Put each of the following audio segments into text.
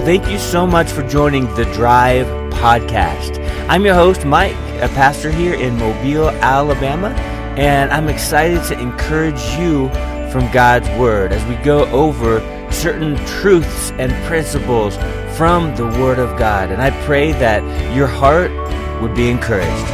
thank you so much for joining the Drive Podcast. I'm your host, Mike, a pastor here in Mobile, Alabama, and I'm excited to encourage you from God's Word as we go over certain truths and principles from the Word of God. And I pray that your heart would be encouraged.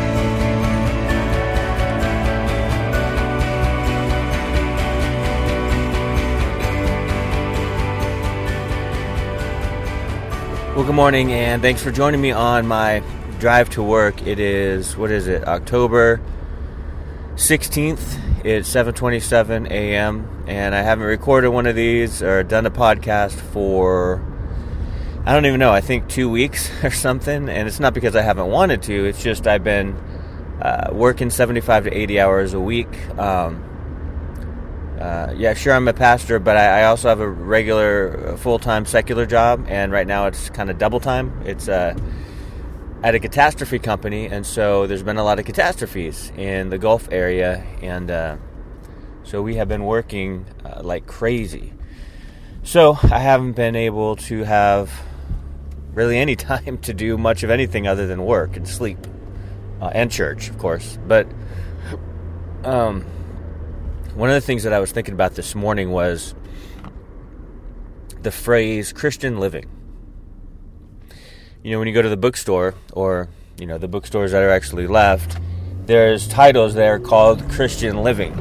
Well, good morning, and thanks for joining me on my drive to work. It is, October 16th. It's 7:27 a.m., and I haven't recorded one of these or done a podcast for, I don't even know, I think 2 weeks or something, and it's not because I haven't wanted to. It's just I've been working 75 to 80 hours a week. Sure, I'm a pastor, but I also have a regular full-time secular job, and right now it's kind of double time. It's at a catastrophe company, and so there's been a lot of catastrophes in the Gulf area, and so we have been working like crazy. So I haven't been able to have really any time to do much of anything other than work and sleep, and church, of course. But one of the things that I was thinking about this morning was the phrase Christian living. You know, when you go to the bookstore, or, you know, the bookstores that are actually left, there's titles there called Christian living.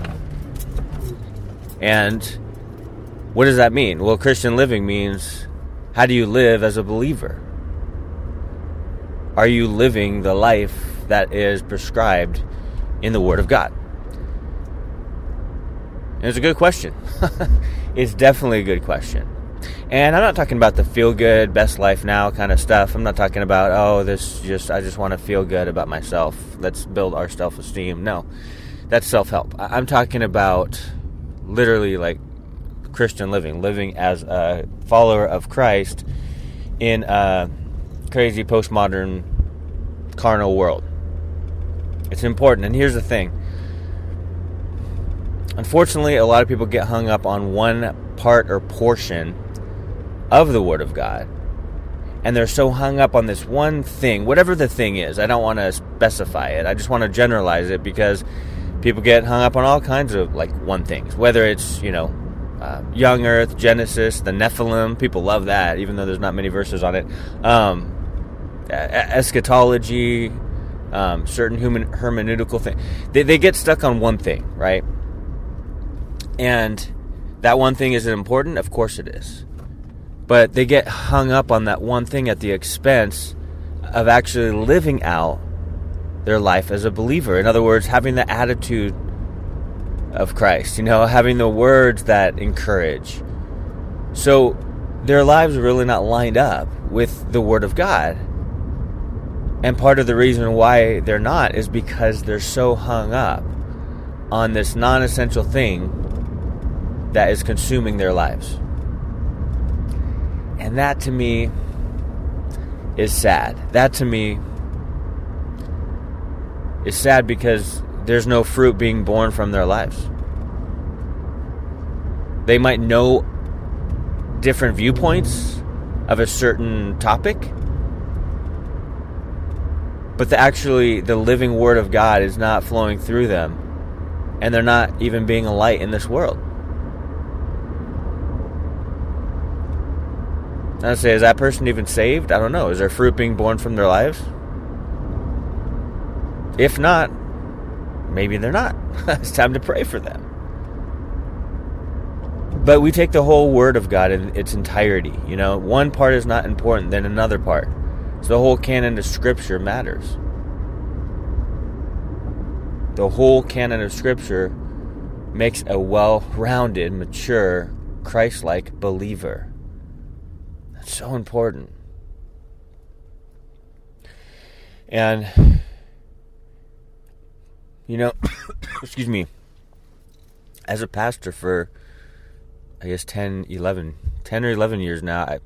And what does that mean? Well, Christian living means, how do you live as a believer? Are you living the life that is prescribed in the Word of God? And it's a good question. It's definitely a good question. And I'm not talking about the feel-good, best life now kind of stuff. I'm not talking about, I just want to feel good about myself. Let's build our self-esteem. No, that's self-help. I'm talking about literally like Christian living as a follower of Christ in a crazy postmodern carnal world. It's important. And here's the thing. Unfortunately, a lot of people get hung up on one part or portion of the Word of God. And they're so hung up on this one thing, whatever the thing is. I don't want to specify it. I just want to generalize it, because people get hung up on all kinds of like one things. Whether it's, young earth, Genesis, the Nephilim. People love that, even though there's not many verses on it. Eschatology, certain hermeneutical things. They get stuck on one thing, right? And that one thing, is it important? Of course it is. But they get hung up on that one thing at the expense of actually living out their life as a believer. In other words, having the attitude of Christ, having the words that encourage. So their lives are really not lined up with the Word of God. And part of the reason why they're not is because they're so hung up on this non-essential thing that is consuming their lives. And that to me is sad. That to me is sad because there's no fruit being born from their lives. They might know different viewpoints of a certain topic, but the living Word of God is not flowing through them, and they're not even being a light in this world. I say, is that person even saved? I don't know. Is there fruit being born from their lives? If not, maybe they're not. It's time to pray for them. But we take the whole Word of God in its entirety. One part is not important than another part. So the whole canon of Scripture matters. The whole canon of Scripture makes a well-rounded, mature, Christ-like believer. That's so important. And, excuse me, as a pastor for, I guess, 10 or 11 years now,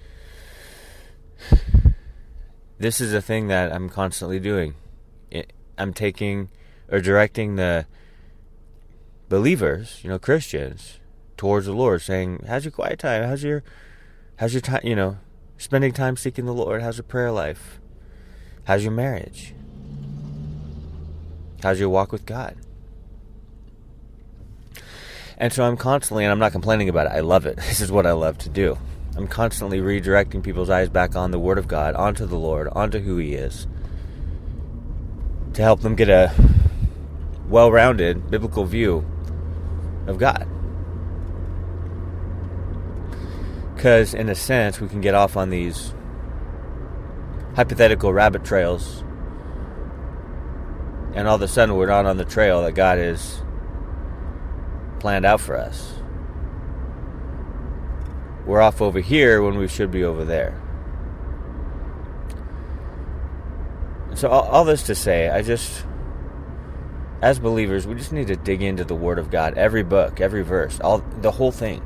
this is a thing that I'm constantly doing. I'm taking or directing the believers, Christians, towards the Lord, saying, how's your quiet time? How's your time, Spending time seeking the Lord. How's your prayer life? How's your marriage? How's your walk with God? And so I'm constantly, and I'm not complaining about it, I love it. This is what I love to do. I'm constantly redirecting people's eyes back on the Word of God, onto the Lord, onto who He is, to help them get a well-rounded biblical view of God. Because in a sense, we can get off on these hypothetical rabbit trails, and all of a sudden we're not on the trail that God has planned out for us. We're off over here when we should be over there. So all this to say, as believers, we just need to dig into the Word of God, every book, every verse, the whole thing.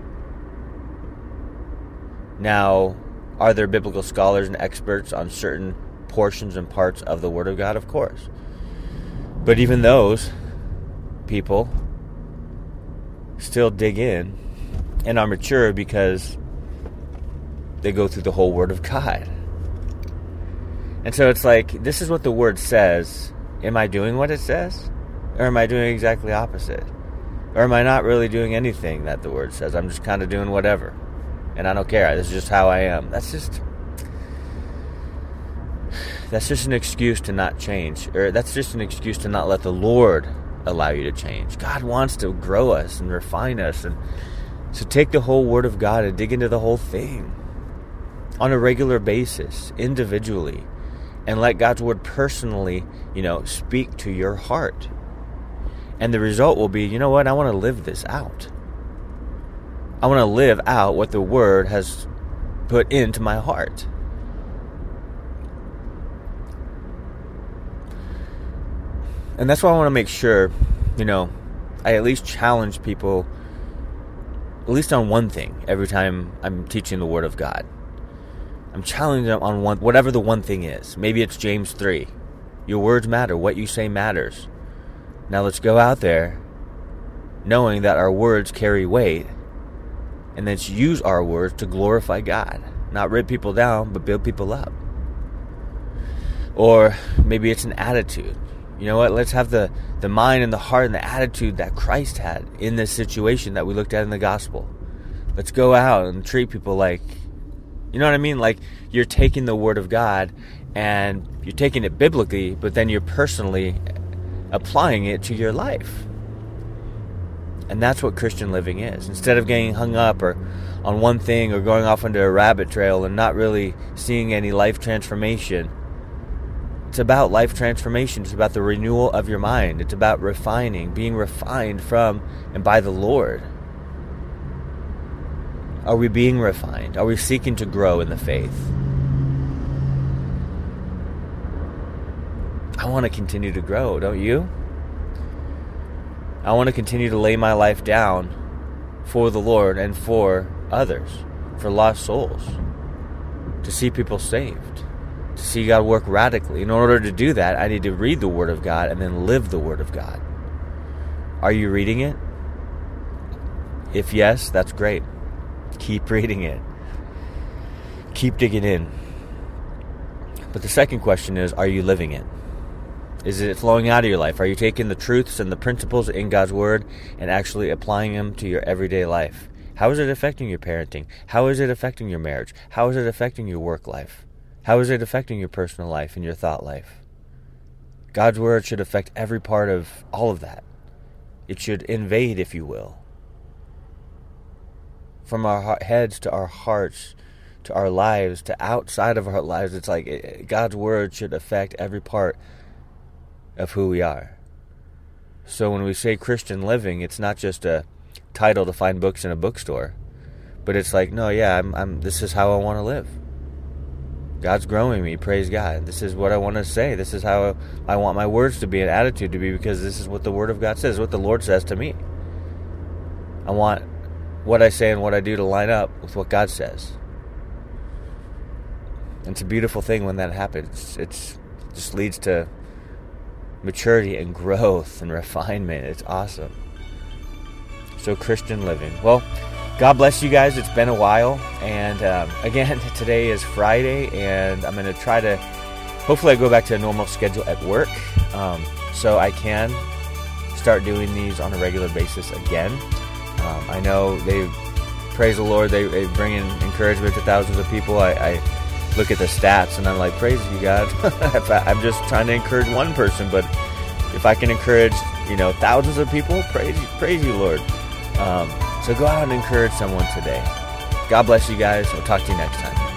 Now, are there biblical scholars and experts on certain portions and parts of the Word of God? Of course. But even those people still dig in and are mature because they go through the whole Word of God. And so it's like, this is what the Word says. Am I doing what it says? Or am I doing exactly opposite? Or am I not really doing anything that the Word says? I'm just kind of doing whatever. And I don't care. This is just how I am. That's just an excuse to not change. Or that's just an excuse to not let the Lord allow you to change. God wants to grow us and refine us. And so take the whole Word of God and dig into the whole thing on a regular basis, individually. And let God's Word personally, speak to your heart. And the result will be, you know what? I want to live this out. I want to live out what the Word has put into my heart. And that's why I want to make sure, I at least challenge people, at least on one thing, every time I'm teaching the Word of God. I'm challenging them on whatever the one thing is. Maybe it's James 3. Your words matter. What you say matters. Now let's go out there knowing that our words carry weight, and let's use our words to glorify God. Not rip people down, but build people up. Or maybe it's an attitude. You know what? Let's have the mind and the heart and the attitude that Christ had in this situation that we looked at in the gospel. Let's go out and treat people like, you know what I mean? Like you're taking the Word of God and you're taking it biblically, but then you're personally applying it to your life. And that's what Christian living is. Instead of getting hung up or on one thing or going off into a rabbit trail and not really seeing any life transformation, it's about life transformation. It's about the renewal of your mind. It's about refining, being refined from and by the Lord. Are we being refined? Are we seeking to grow in the faith? I want to continue to grow, don't you? I want to continue to lay my life down for the Lord and for others, for lost souls, to see people saved, to see God work radically. In order to do that, I need to read the Word of God and then live the Word of God. Are you reading it? If yes, that's great. Keep reading it. Keep digging in. But the second question is, are you living it? Is it flowing out of your life? Are you taking the truths and the principles in God's Word and actually applying them to your everyday life? How is it affecting your parenting? How is it affecting your marriage? How is it affecting your work life? How is it affecting your personal life and your thought life? God's Word should affect every part of all of that. It should invade, if you will. From our heads to our hearts, to our lives, to outside of our lives. It's like God's Word should affect every part of who we are. So when we say Christian living, it's not just a title to find books in a bookstore, but it's like, no, yeah, this is how I want to live. God's growing me, praise God. This is what I want to say. This is how I want my words to be, an attitude to be, because this is what the Word of God says, what the Lord says to me. I want what I say and what I do to line up with what God says. And it's a beautiful thing when that happens. It just leads to maturity and growth and refinement. It's awesome. So Christian living. Well, God bless you guys. It's been a while. And again, today is Friday, and I'm going to try to, hopefully I go back to a normal schedule at work, so I can start doing these on a regular basis again. I know praise the Lord, they bring in encouragement to thousands of people. I look at the stats and I'm like, praise you, God. I'm just trying to encourage one person, but if I can encourage, thousands of people, praise you, Lord. So go out and encourage someone today. God bless you guys. We'll talk to you next time.